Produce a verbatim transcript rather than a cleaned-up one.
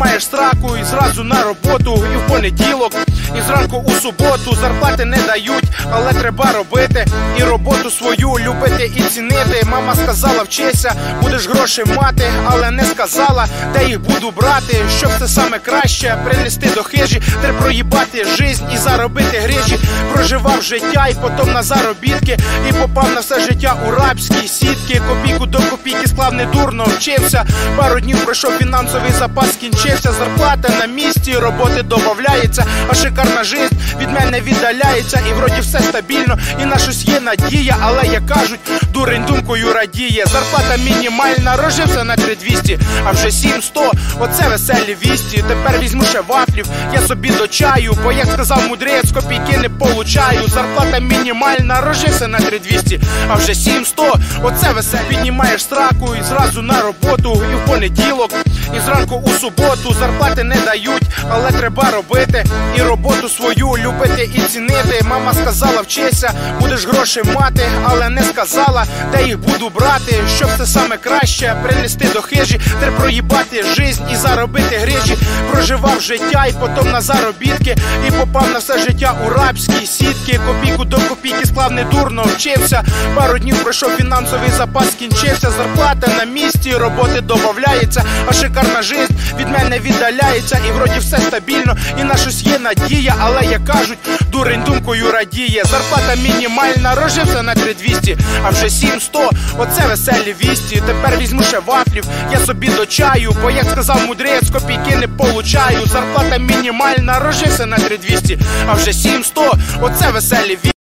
піднімаєш сраку і зразу на роботу, і в понеділок, і зранку у суботу. Зарплати не дають, але треба робити і роботу свою любити і цінити. Мама сказала, вчися, будеш гроші мати, але не сказала, де їх буду брати. Щоб це саме краще принести до хижі, треба проїбати жизнь і заробити грижі. Проживав життя і потім на заробітки, і попав на все життя у рабські сітки. Копійку до копійки склав, недурно вчився. Пару днів пройшов, фінансовий запас скінчився. Зарплата на місці, роботи додається, а шикарна жизнь від мене віддаляється. І вроді все стабільно, і на щось є надія, але як кажуть, дурень думкою радіє. Зарплата мінімальна, розжився на три двісті, а вже сім сто, оце веселі вісті. Тепер візьму ще вафлів, я собі до чаю, бо як сказав мудрець, копійки не получаю. Зарплата мінімальна, розжився на три двісті, а вже сім сто, оце веселі. Піднімаєш сраку і зразу на роботу, і в понеділок, і зранку у суботу. Зарплати не дають, але треба робити і роботу свою любити і цінити. Мама сказала, вчися, будеш гроші мати, але не сказала, де їх буду брати. Щоб це саме краще принести до хижі, треба проїбати жизнь і заробити грижі. Проживав життя і потім на заробітки, і попав на все життя у рабські сітки. Копійку до копійки склав, недурно вчився. Пару днів пройшов, фінансовий запас скінчився. Зарплата на місці, роботи додається, а шикарна жизнь від мене віддаляється. І вроді все стабільно, і на щось є надія, але як кажуть, дурень думкою радіє. Зарплата мінімальна, розжився на три двісті, а вже сім сто, оце веселі вісті. Тепер візьму ще вафлів, я собі до чаю, бо як сказав мудрець, копійки не получаю. Зарплата мінімальна, розжився на три двісті, а вже сім сто, оце веселі вісті.